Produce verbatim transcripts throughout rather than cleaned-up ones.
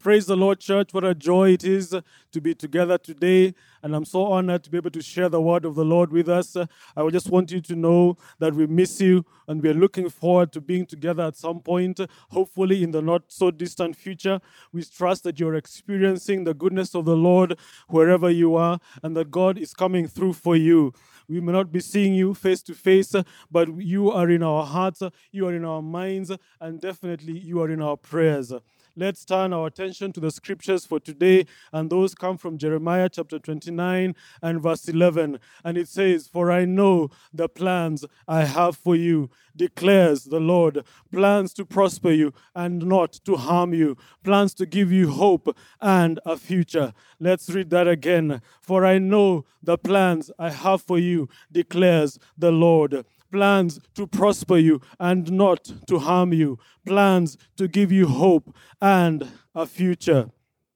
Praise the Lord, church. What a joy it is to be together today. And I'm so honored to be able to share the word of the Lord with us. I would just want you to know that we miss you and we're looking forward to being together at some point, hopefully in the not so distant future. We trust that you're experiencing the goodness of the Lord wherever you are and that God is coming through for you. We may not be seeing you face to face, but you are in our hearts, you are in our minds, and definitely you are in our prayers. Let's turn our attention to the scriptures for today, and those come from Jeremiah chapter twenty-nine and verse eleven. And it says, "For I know the plans I have for you, declares the Lord, plans to prosper you and not to harm you, plans to give you hope and a future." Let's read that again. "For I know the plans I have for you, declares the Lord. Plans to prosper you and not to harm you. Plans to give you hope and a future."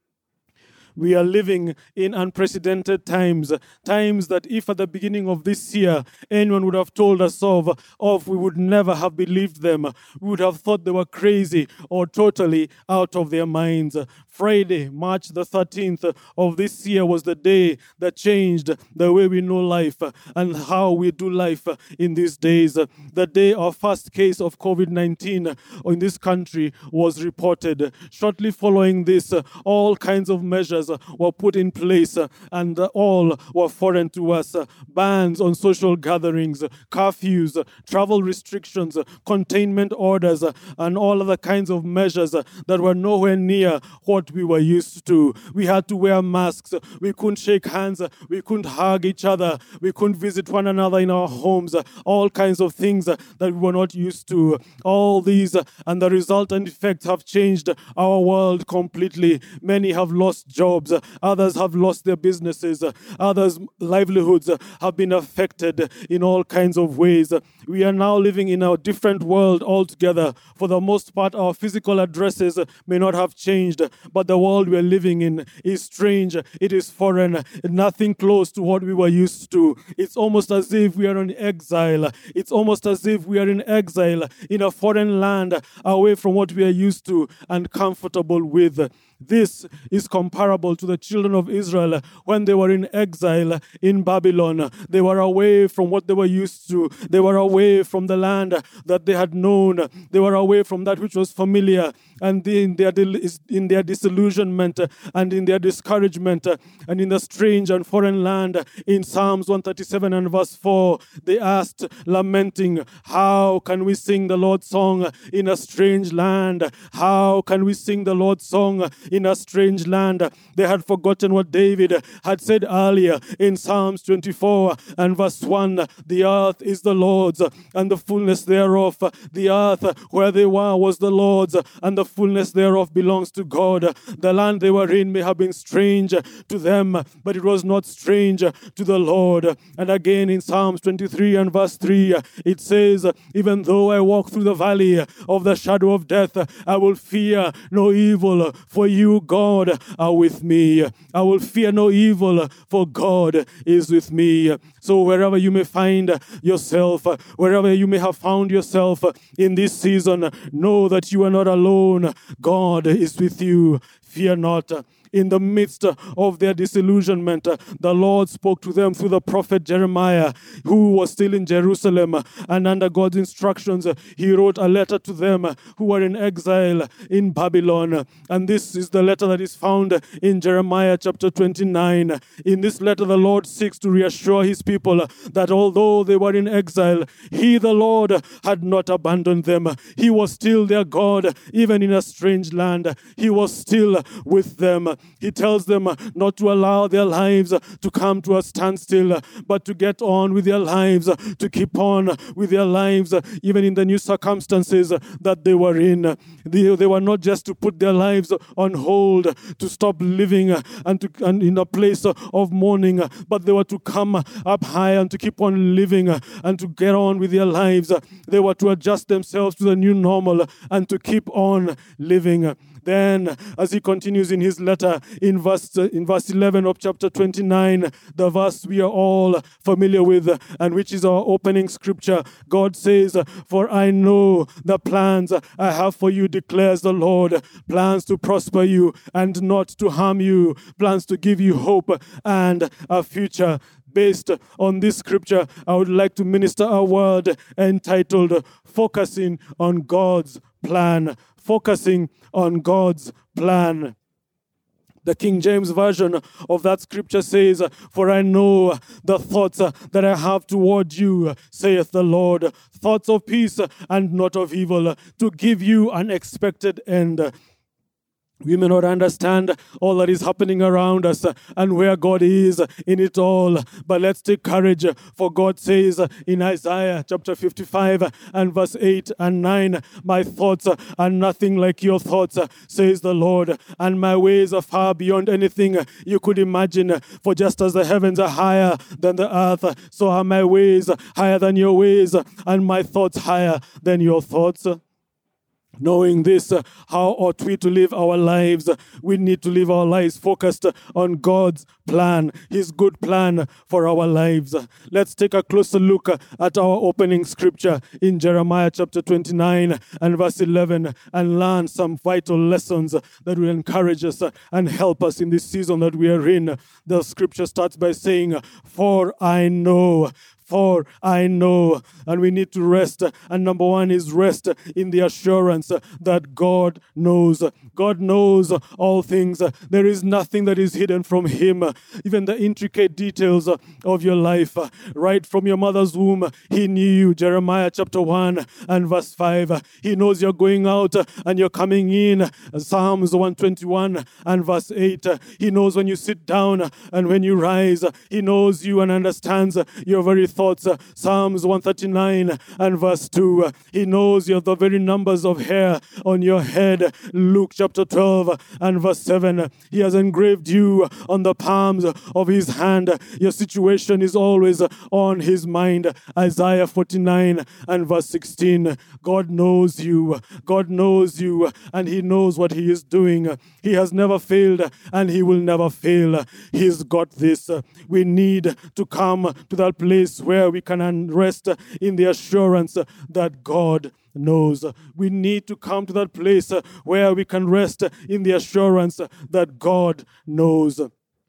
We are living in unprecedented times, times that if at the beginning of this year anyone would have told us of, of we would never have believed them. We would have thought they were crazy or totally out of their minds. Friday, March the thirteenth of this year was the day that changed the way we know life and how we do life in these days. The day our first case of covid nineteen in this country was reported. Shortly following this, all kinds of measures were put in place and all were foreign to us. Bans on social gatherings, curfews, travel restrictions, containment orders, and all other kinds of measures that were nowhere near what we were used to. We had to wear masks. We couldn't shake hands. We couldn't hug each other. We couldn't visit one another in our homes. All kinds of things that we were not used to. All these and the resultant effects have changed our world completely. Many have lost jobs. Others have lost their businesses. Others' livelihoods have been affected in all kinds of ways. We are now living in a different world altogether. For the most part, our physical addresses may not have changed, but the world we're living in is strange. It is foreign. Nothing close to what we were used to. It's almost as if we are in exile. It's almost as if we are in exile in a foreign land, away from what we are used to and comfortable with. This is comparable to the children of Israel when they were in exile in Babylon. They were away from what they were used to. They were away from the land that they had known. They were away from that which was familiar. And in their, in their disillusionment and in their discouragement and in the strange and foreign land, in Psalms one thirty-seven and verse four, they asked, lamenting, "How can we sing the Lord's song in a strange land? How can we sing the Lord's song in a strange land?" They had forgotten what David had said earlier in Psalms twenty-four and verse one, "The earth is the Lord's and the fullness thereof." The earth where they were was the Lord's and the fullness thereof belongs to God. The land they were in may have been strange to them, but it was not strange to the Lord. And again in Psalms twenty-three and verse three, it says, "Even though I walk through the valley of the shadow of death, I will fear no evil, for you, God, are with me. I will fear no evil, for God is with me." So wherever you may find yourself, wherever you may have found yourself in this season, know that you are not alone. God is with you. Fear not. In the midst of their disillusionment, the Lord spoke to them through the prophet Jeremiah, who was still in Jerusalem. And under God's instructions, he wrote a letter to them who were in exile in Babylon. And this is the letter that is found in Jeremiah chapter twenty-nine. In this letter, the Lord seeks to reassure his people that although they were in exile, he, the Lord, had not abandoned them. He was still their God, even in a strange land. He was still with them. He tells them not to allow their lives to come to a standstill, but to get on with their lives, to keep on with their lives, even in the new circumstances that they were in. They, they were not just to put their lives on hold, to stop living and, to, and in a place of mourning, but they were to come up high and to keep on living and to get on with their lives. They were to adjust themselves to the new normal and to keep on living. Then, as he continues in his letter, in verse, in verse eleven of chapter twenty-nine, the verse we are all familiar with, and which is our opening scripture, God says, "For I know the plans I have for you, declares the Lord, plans to prosper you and not to harm you, plans to give you hope and a future." Based on this scripture, I would like to minister a word entitled Focusing on God's Plan. Focusing on God's Plan. The King James Version of that scripture says, "For I know the thoughts that I have toward you, saith the Lord, thoughts of peace and not of evil, to give you an expected end." We may not understand all that is happening around us and where God is in it all, but let's take courage, for God says in Isaiah chapter fifty-five and verse eight and nine, "My thoughts are nothing like your thoughts, says the Lord, and my ways are far beyond anything you could imagine. For just as the heavens are higher than the earth, so are my ways higher than your ways, and my thoughts higher than your thoughts." Knowing this, uh, how ought we to live our lives? We need to live our lives focused on God's plan, His good plan for our lives. Let's take a closer look at our opening scripture in Jeremiah chapter twenty-nine and verse eleven and learn some vital lessons that will encourage us and help us in this season that we are in. The scripture starts by saying, "For I know." For I know, and we need to rest. And number one is rest in the assurance that God knows. God knows all things. There is nothing that is hidden from Him. Even the intricate details of your life. Right from your mother's womb, He knew you. Jeremiah chapter one and verse five. He knows you're going out and you're coming in. Psalms one twenty-one and verse eight. He knows when you sit down and when you rise. He knows you and understands your very thoughts. Psalms one thirty-nine and verse two. He knows you're the very numbers of hair on your head. Luke chapter twelve and verse seven. He has engraved you on the palms of His hand. Your situation is always on His mind. Isaiah forty-nine and verse sixteen. God knows you. God knows you, and He knows what He is doing. He has never failed, and He will never fail. He's got this. We need to come to that place where we can rest in the assurance that God knows. We need to come to that place where we can rest in the assurance that God knows.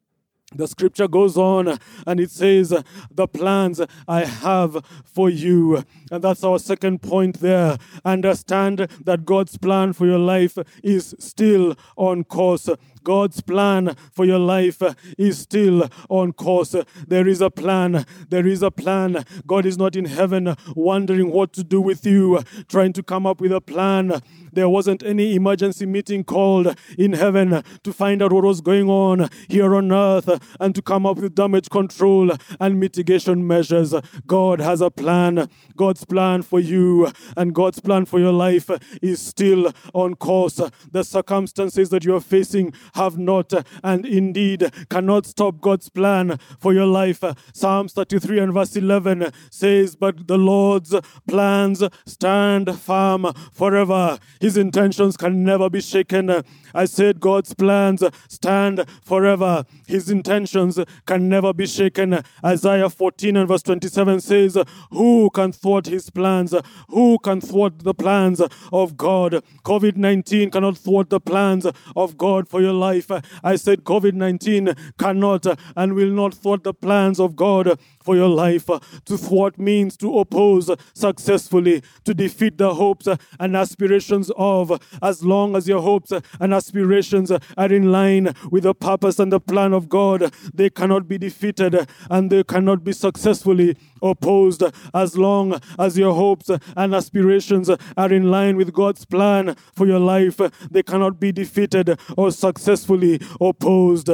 The scripture goes on and it says, "The plans I have for you." And that's our second point there. Understand that God's plan for your life is still on course. God's plan for your life is still on course. There is a plan. There is a plan. God is not in heaven wondering what to do with you, trying to come up with a plan. There wasn't any emergency meeting called in heaven to find out what was going on here on earth and to come up with damage control and mitigation measures. God has a plan. God's plan for you and God's plan for your life is still on course. The circumstances that you are facing have not and indeed cannot stop God's plan for your life. Psalms thirty-three and verse eleven says, "But the Lord's plans stand firm forever. His intentions can never be shaken." I said God's plans stand forever. His intentions can never be shaken. Isaiah fourteen and verse twenty-seven says, "Who can thwart His plans? Who can thwart the plans of God?" COVID nineteen cannot thwart the plans of God for your life. I said COVID nineteen cannot and will not thwart the plans of God for your life. To thwart means to oppose successfully, to defeat the hopes and aspirations of. As long as your hopes and aspirations are in line with the purpose and the plan of God, they cannot be defeated and they cannot be successfully opposed. As long as your hopes and aspirations are in line with God's plan for your life, they cannot be defeated or successfully opposed.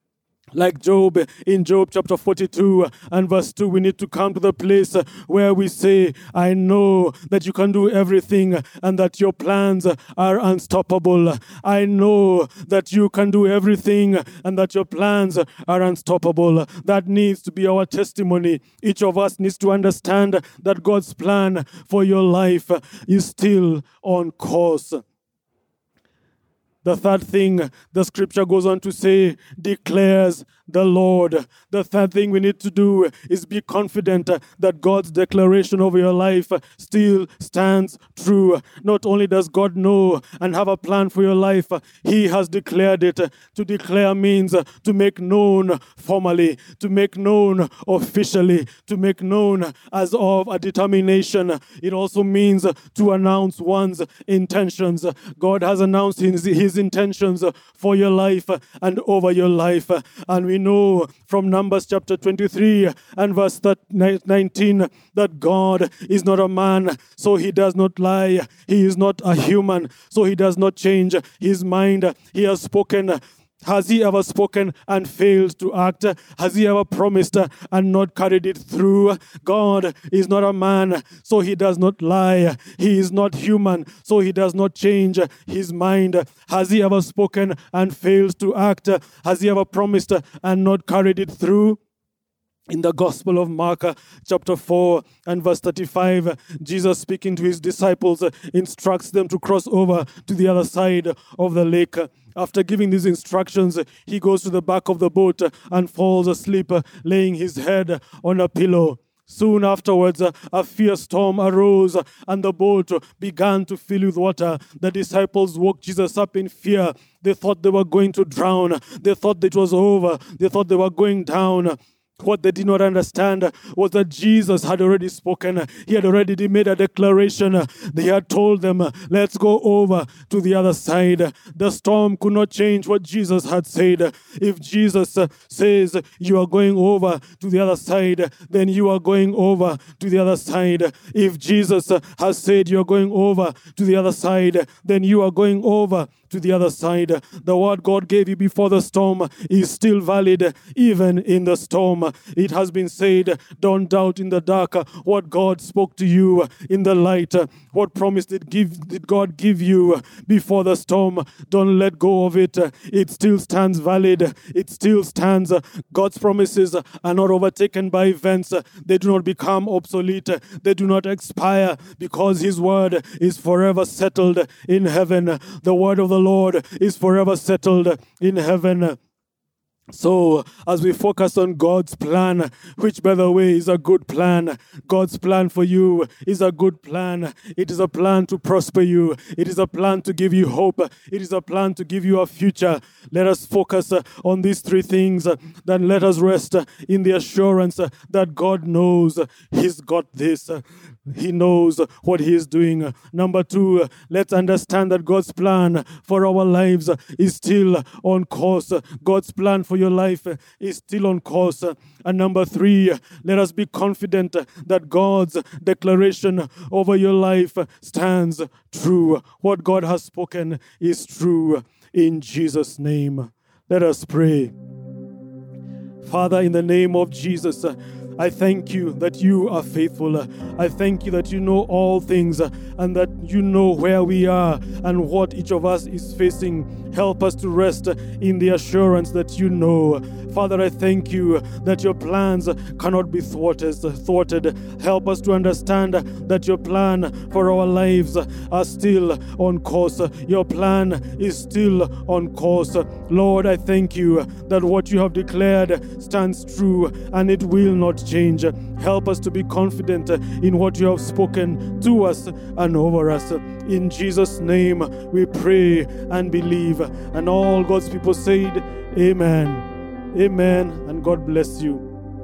Like Job, in Job chapter forty-two and verse two, we need to come to the place where we say, "I know that you can do everything and that your plans are unstoppable. I know that you can do everything and that your plans are unstoppable." That needs to be our testimony. Each of us needs to understand that God's plan for your life is still on course. The third thing the scripture goes on to say, declares the Lord. The third thing we need to do is be confident that God's declaration over your life still stands true. Not only does God know and have a plan for your life, He has declared it. To declare means to make known formally, to make known officially, to make known as of a determination. It also means to announce one's intentions. God has announced his, his intentions for your life and over your life. And we know from Numbers chapter twenty-three and verse nineteen that God is not a man, so He does not lie. He is not a human, so He does not change His mind. He has spoken. Has He ever spoken and failed to act? Has He ever promised and not carried it through? God is not a man, so He does not lie. He is not human, so He does not change His mind. Has He ever spoken and failed to act? Has He ever promised and not carried it through? In the Gospel of Mark, uh, chapter four and verse thirty-five, uh, Jesus speaking to His disciples uh, instructs them to cross over to the other side of the lake. After giving these instructions, uh, He goes to the back of the boat uh, and falls asleep, uh, laying His head on a pillow. Soon afterwards, uh, a fierce storm arose uh, and the boat uh, began to fill with water. The disciples woke Jesus up in fear. They thought they were going to drown. They thought it was over. They thought they were going down. What they did not understand was that Jesus had already spoken. He had already made a declaration. He had told them, let's go over to the other side. The storm could not change what Jesus had said. If Jesus says you are going over to the other side, then you are going over to the other side. If Jesus has said you are going over to the other side, then you are going over to the other side. The word God gave you before the storm is still valid even in the storm. It has been said, don't doubt in the dark what God spoke to you in the light. What promise did give did God give you before the storm? Don't let go of it. It still stands valid. It still stands. God's promises are not overtaken by events. They do not become obsolete. They do not expire because His word is forever settled in heaven. The word of the Lord is forever settled in heaven. So, as we focus on God's plan, which, by the way, is a good plan, God's plan for you is a good plan. It is a plan to prosper you. It is a plan to give you hope. It is a plan to give you a future. Let us focus on these three things. Then let us rest in the assurance that God knows He's got this. He knows what He is doing. Number two, let's understand that God's plan for our lives is still on course. God's plan for your life is still on course. And number three, let us be confident that God's declaration over your life stands true. What God has spoken is true. In Jesus' name, let us pray. Father, in the name of Jesus, I thank you that you are faithful. I thank you that you know all things and that you know where we are and what each of us is facing. Help us to rest in the assurance that you know. Father, I thank you that your plans cannot be thwarted. thwarted. Help us to understand that your plan for our lives are still on course. Your plan is still on course. Lord, I thank you that what you have declared stands true and it will not change. Help us to be confident in what you have spoken to us and over us. In Jesus' name we pray and believe. And all God's people said, Amen. Amen. And God bless you.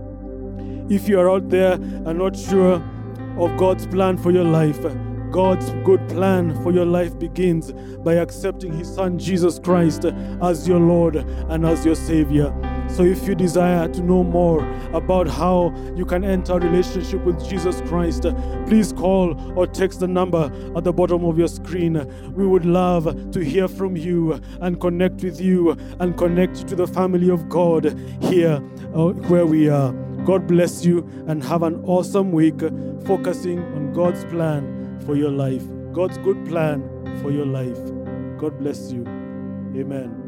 If you are out there and not sure of God's plan for your life, God's good plan for your life begins by accepting His Son Jesus Christ as your Lord and as your Savior. So if you desire to know more about how you can enter a relationship with Jesus Christ, please call or text the number at the bottom of your screen. We would love to hear from you and connect with you and connect you to the family of God here uh, where we are. God bless you and have an awesome week focusing on God's plan for your life. God's good plan for your life. God bless you. Amen.